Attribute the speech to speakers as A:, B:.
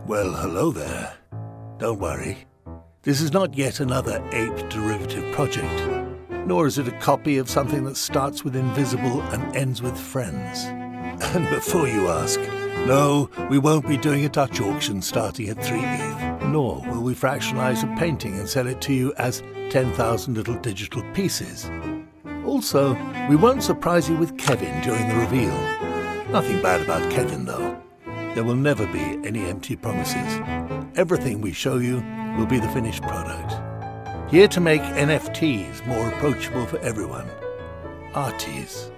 A: Well, hello there. Don't worry. This is not yet another ape derivative project, nor is it a copy of something that starts with invisible and ends with friends. And before you ask, no, we won't be doing a Dutch auction starting at 3 ETH, nor will we fractionalize a painting and sell it to you as 10,000 little digital pieces. Also, we won't surprise you with Kevin during the reveal. Nothing bad about Kevin, though. There will never be any empty promises. Everything we show you will be the finished product. Here to make NFTs more approachable for everyone. Arties.